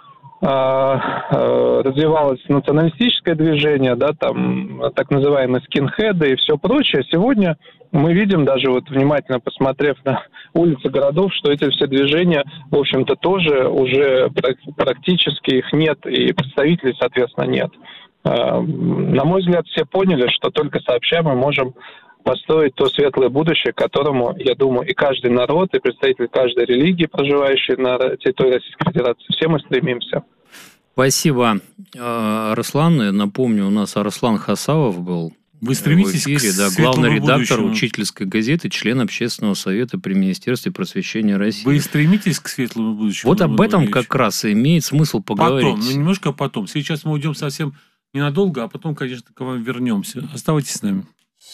S7: развивалось националистическое движение, да, там так называемые скинхеды и все прочее. Сегодня мы видим, даже вот внимательно посмотрев на улицы городов, что эти все движения, в общем-то, тоже уже практически их нет, и представителей, соответственно, нет. На мой взгляд, все поняли, что только сообща мы можем построить то светлое будущее, к которому, я думаю, и каждый народ, и представитель каждой религии, проживающий на территории Российской Федерации, все мы стремимся.
S3: Спасибо, Арслан. Напомню, у нас Арслан Хасавов был.
S2: Вы стремитесь
S3: в эфире,
S2: к
S3: да, главный редактор
S2: будущему.
S3: Учительской газеты, член Общественного совета при Министерстве просвещения России.
S2: Вы стремитесь к светлому будущему?
S3: Вот об этом как раз и имеет смысл поговорить.
S2: Потом, немножко потом. Сейчас мы уйдем совсем ненадолго, а потом, конечно, к вам вернемся. Оставайтесь с нами.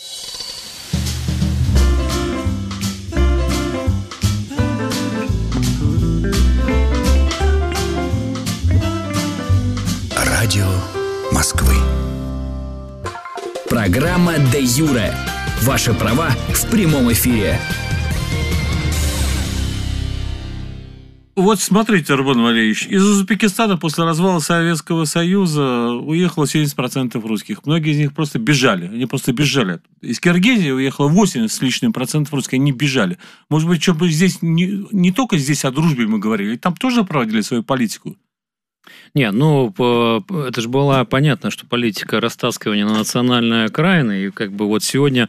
S1: Радио Москвы. Программа «Де Юре». Ваши права в прямом эфире.
S2: Вот смотрите, Рубен Валерьевич, из Узбекистана после развала Советского Союза уехало 70% русских. Многие из них просто бежали. Они просто бежали. Из Киргизии уехало 80% с лишним процентов русских. Они бежали. Может быть, чтобы здесь не только здесь о дружбе мы говорили, там тоже проводили свою политику.
S3: Не, ну, это же было понятно, что политика растаскивания на национальные окраины, и как бы вот сегодня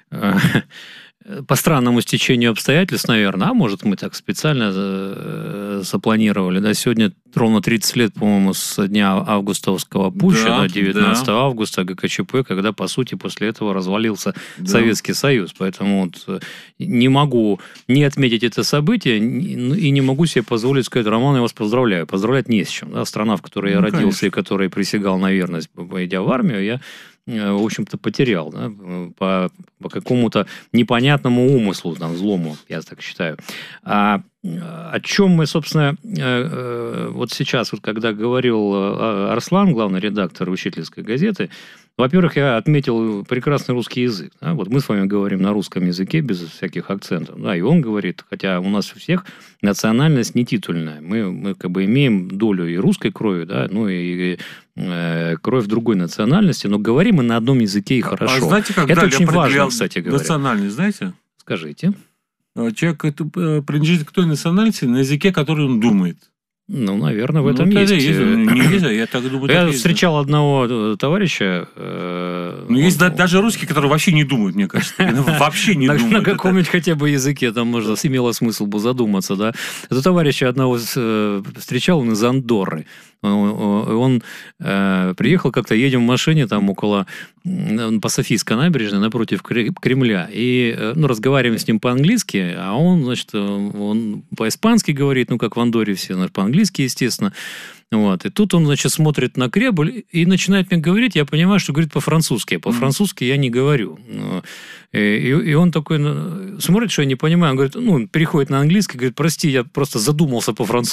S3: по странному стечению обстоятельств, наверное, а может, мы так специально запланировали, да, сегодня ровно 30 лет, по-моему, с дня августовского путча, да, 19 августа ГКЧП, когда, по сути, после этого развалился Советский Союз. Поэтому вот не могу не отметить это событие и не могу себе позволить сказать: Роман, я вас поздравляю. Поздравлять не с чем. Да? Страна, в которой я родился, конечно, и которой присягал на верность, пойдя в армию, я, в общем-то, потерял, да, по какому-то непонятному умыслу, там, злому, я так считаю. О чем мы, собственно, вот сейчас, вот когда говорил Арслан, главный редактор Учительской газеты, во-первых, я отметил прекрасный русский язык. Да? Вот мы с вами говорим на русском языке без всяких акцентов. Да? И он говорит, хотя у нас у всех национальность не титульная. Мы как бы имеем долю и русской крови, да, ну и кровь другой национальности, но говорим мы на одном языке и хорошо.
S2: А знаете, как
S3: это очень важно, кстати говоря.
S2: Национальность, знаете?
S3: Скажите.
S2: Человек принадлежит к той национальности на языке, который он думает.
S3: Ну, наверное, в этом есть.
S2: Я так думаю.
S3: Я встречал одного товарища.
S2: Ну, есть даже русские, которые вообще не думают, мне кажется. Вообще не думают.
S3: На каком-нибудь хотя бы языке там можно, имело смысл бы задуматься, да. Это товарища одного встречал, он из Андорры. Он приехал как-то, едем в машине там около, по Софийской набережной, напротив Кремля, и разговариваем с ним по-английски, а он, значит, он по-испански говорит, ну, как в Андорре все, по-английски, естественно. Вот. И тут он, значит, смотрит на Кремль и начинает мне говорить, я понимаю, что говорит по-французски, а по-французски я не говорю. И он такой смотрит, что я не понимаю, он говорит, переходит на английский, говорит: прости, я просто задумался по-французски.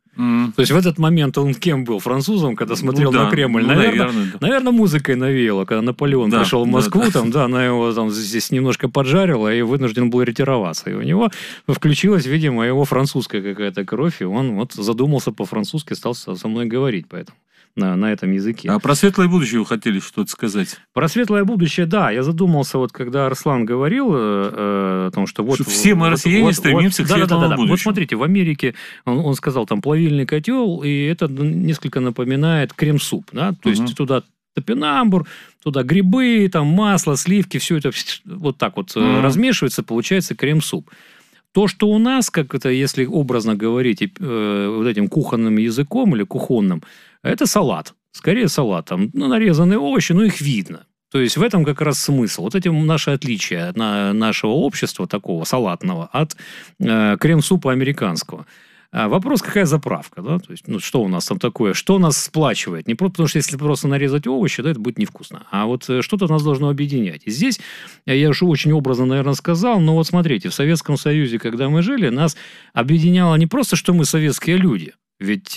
S3: То есть в этот момент он кем был? Французом, когда смотрел на Кремль? Наверное, музыкой навеяло, когда Наполеон пришел в Москву, она его там здесь немножко поджарила и вынужден был ретироваться. И у него включилась, видимо, его французская какая-то кровь, и он вот задумался по-французски, стал со мной говорить, поэтому на этом языке.
S2: А про светлое будущее вы хотели что-то сказать?
S3: Про светлое будущее, да. Я задумался, вот когда Арслан говорил о том, что вот...
S2: Все мы, россияне, стремимся к светлому будущему.
S3: Вот смотрите, в Америке, он сказал, там, плавильный котел, и это несколько напоминает крем-суп, да? То есть туда топинамбур, туда грибы, там, масло, сливки, все это вот так вот размешивается, получается крем-суп. То, что у нас, как это, если образно говорить, вот этим кухонным языком или кухонным, это салат. Скорее салат. Там нарезанные овощи, но их видно. То есть в этом как раз смысл. Вот этим наше отличие от нашего общества такого салатного от крем-супа американского. Вопрос, какая заправка, да? То есть, что у нас там такое, что нас сплачивает? Не просто, потому что если просто нарезать овощи, да, это будет невкусно. А вот что-то нас должно объединять. И здесь, я уже очень образно, наверное, сказал, но вот смотрите, в Советском Союзе, когда мы жили, нас объединяло не просто, что мы советские люди. Ведь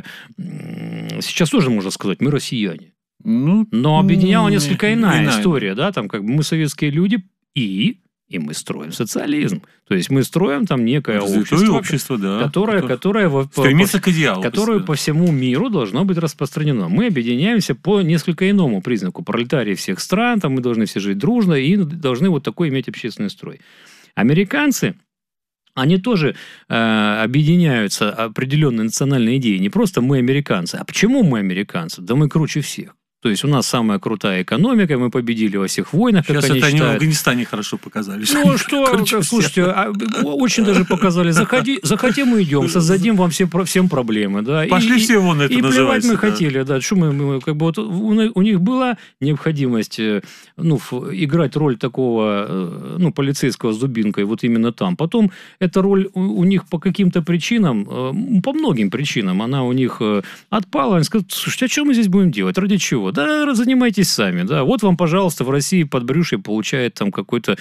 S3: сейчас тоже можно сказать, мы россияне. Но объединяла несколько иная история, да, там как бы мы советские люди и мы строим социализм. То есть мы строим там некое общество,
S2: да,
S3: которое
S2: стремится к идеалу,
S3: которое по всему миру должно быть распространено. Мы объединяемся по несколько иному признаку. Пролетарии всех стран, там мы должны все жить дружно и должны вот такой иметь общественный строй. Американцы, они тоже объединяются определенной национальной идеей. Не просто мы американцы. А почему мы американцы? Да мы круче всех. То есть у нас самая крутая экономика, мы победили во всех войнах, как
S2: сейчас
S3: они считают.
S2: Сейчас это они в Афганистане хорошо показали.
S3: Ну что, слушайте, очень даже показали. Захотим, мы идем, создадим вам всем проблемы. Да.
S2: Пошли все вон, это
S3: и
S2: называется.
S3: И плевать мы хотели. Да. Что мы как бы вот у них была необходимость играть роль такого полицейского с дубинкой вот именно там. Потом эта роль у них по каким-то причинам, по многим причинам, она у них отпала. Они сказали, слушайте, а что мы здесь будем делать? Ради чего? Да, занимайтесь сами. Да. Вот вам, пожалуйста, в России подбрюшье получает там какой-то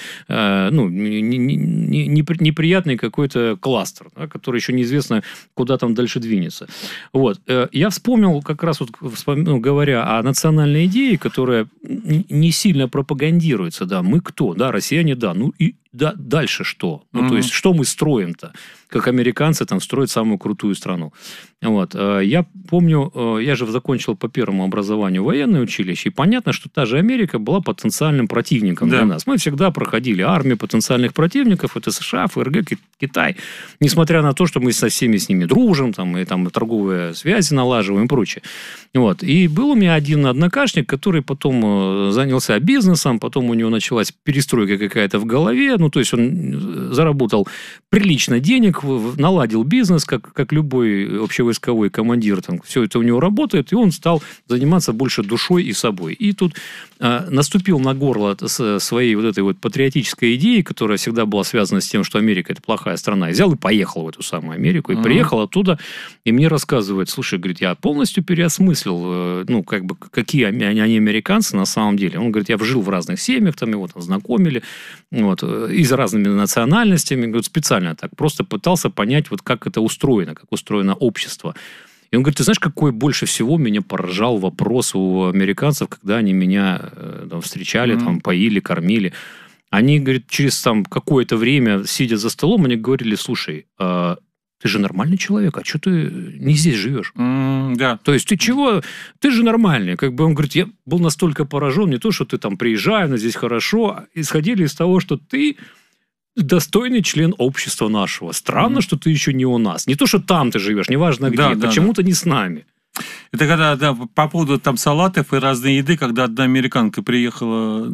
S3: неприятный какой-то кластер, да, который еще неизвестно, куда там дальше двинется. Вот. Я вспомнил как раз, вот, говоря о национальной идее, которая не сильно пропагандируется. Да, мы кто? Да, россияне, да. Ну и да, дальше что? То есть, что мы строим-то? Как американцы там строят самую крутую страну. Вот. Я помню, я же закончил по первому образованию военное училище, и понятно, что та же Америка была потенциальным противником для нас. Мы всегда проходили армию потенциальных противников, это США, ФРГ, Китай, несмотря на то, что мы со всеми с ними дружим, там, и там торговые связи налаживаем и прочее. Вот. И был у меня один однокашник, который потом занялся бизнесом, потом у него началась перестройка какая-то в голове, то есть он заработал прилично денег, наладил бизнес, как любой общевойсковой командир, там, все это у него работает, и он стал заниматься больше душой и собой. И тут наступил на горло своей вот этой вот патриотической идеи, которая всегда была связана с тем, что Америка – это плохая страна, и взял и поехал в эту самую Америку, и приехал оттуда, и мне рассказывает, слушай, говорит, я полностью переосмыслил, какие они американцы на самом деле. Он говорит, я жил в разных семьях, там его там знакомили, вот, и с разными национальностями, говорит, специально так, просто пытался понять, вот как это устроено, как устроено общество. И он говорит, ты знаешь, какой больше всего меня поражал вопрос у американцев, когда они меня там, встречали, там, поили, кормили. Они, говорит, через там, какое-то время, сидя за столом, они говорили, слушай, ты же нормальный человек, а что ты не здесь живешь?
S2: Да.
S3: То есть ты чего? Ты же нормальный. Как бы он говорит, я был настолько поражен, не то, что ты там приезжаешь, но здесь хорошо, а исходили из того, что ты достойный член общества нашего. Странно, что ты еще не у нас. Не то, что там ты живешь, неважно где, почему-то не с нами.
S2: Это когда, да, по поводу там салатов и разной еды, когда одна американка приехала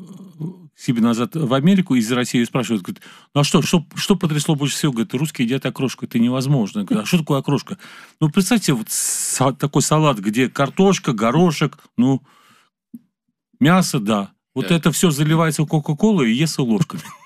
S2: к себе назад в Америку из России и спрашивает, говорит, ну а что потрясло больше всего? Говорит, русские едят окрошку, это невозможно. Говорит, а что такое окрошка? Ну, представьте, вот такой салат, где картошка, горошек, мясо, да. Вот это все заливается в Кока-Колу и естся ложками.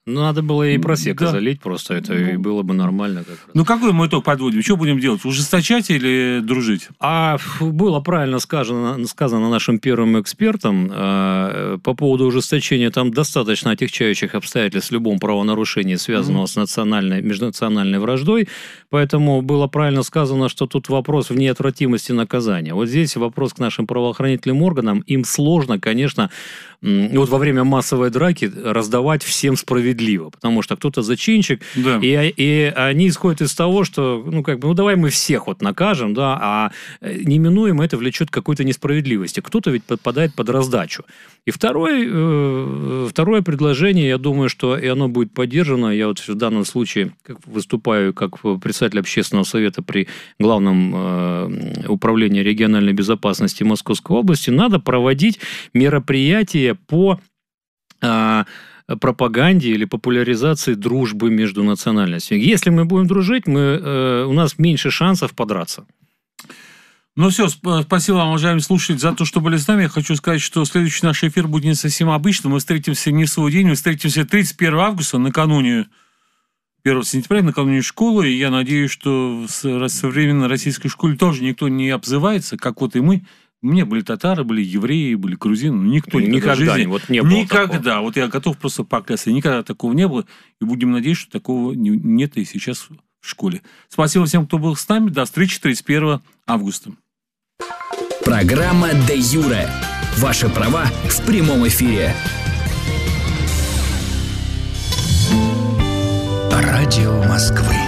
S3: Надо было и просека залить просто, это и было бы нормально. Как раз.
S2: Ну, какой мы итог подводим? Что будем делать? Ужесточать или дружить?
S3: Было правильно сказано нашим первым экспертом по поводу ужесточения. Там достаточно отягчающих обстоятельств в любом правонарушении, связанного с межнациональной враждой. Поэтому было правильно сказано, что тут вопрос в неотвратимости наказания. Вот здесь вопрос к нашим правоохранительным органам. Им сложно, конечно, вот во время массовой драки раздавать всем справедливо, потому что кто-то зачинщик, и они исходят из того, что, давай мы всех вот накажем, да, а неминуемо это влечет к какой-то несправедливости. Кто-то ведь подпадает под раздачу. И второе предложение, я думаю, что и оно будет поддержано. Я вот в данном случае выступаю как председатель общественного совета при Главном управлении региональной безопасности Московской области. Надо проводить мероприятия по пропаганде или популяризации дружбы между национальностями. Если мы будем дружить, у нас меньше шансов подраться.
S2: Ну все, спасибо вам, уважаемые слушатели, за то, что были с нами. Я хочу сказать, что следующий наш эфир будет не совсем обычным. Мы встретимся не в свой день, мы встретимся 31 августа, накануне 1 сентября, накануне школы. И я надеюсь, что в современной российской школе тоже никто не обзывается, как вот и мы. У меня были татары, были евреи, были грузины, но никто
S3: никогда не было.
S2: Никогда. Такого. Вот я готов просто поклясться. Никогда такого не было. И будем надеяться, что такого нет и сейчас в школе. Спасибо всем, кто был с нами. До встречи 31 августа.
S1: Программа «Де Юре». Ваши права в прямом эфире. Радио Москвы.